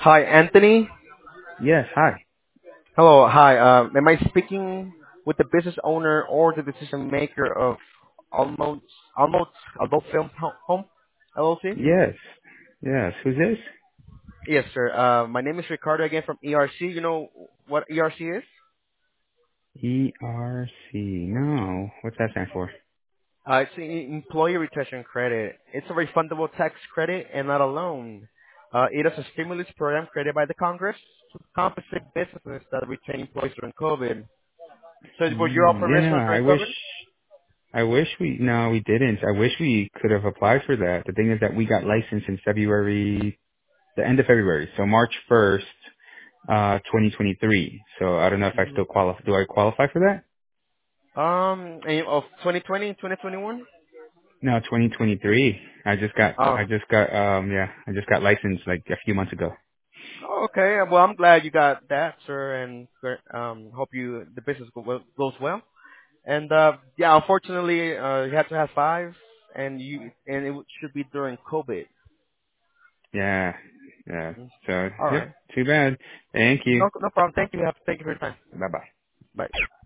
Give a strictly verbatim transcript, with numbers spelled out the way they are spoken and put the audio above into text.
Hi, Anthony. Yes, hi. Hello, hi. Uh, am I speaking with the business owner or the decision maker of Almost Almost Adult Film Ho- Home L L C? Yes. Yes. Who's this? Yes, sir. Uh, my name is Ricardo again from E R C. You know what E R C is? E R C. No. What's that stand for? Uh, it's the Employee Retention Credit. It's a refundable tax credit and not a loan. Uh, it is a stimulus program created by the Congress to compensate businesses that retain employees during COVID. So were your Mm, yeah, no, operations I during wish, COVID? I wish we, no, we didn't. I wish we could have applied for that. The thing is that we got licensed in February, the end of February. So March first, uh, twenty twenty-three. So I don't know if I still qualify. Do I qualify for that? Um, and of twenty twenty, twenty twenty-one? No, twenty twenty-three. I just got, Oh, I just got, um, yeah, I just got licensed like a few months ago. oh, okay. Well, I'm glad you got that, sir, and um, hope you the business go, well- goes well. And uh, yeah, unfortunately, uh, you have to have five, and you and it should be during COVID. Yeah. Yeah. Mhm. So, All yep. right. Too bad. Thank you. No, no problem. Thank you. Thank you for your time. Bye bye. Bye.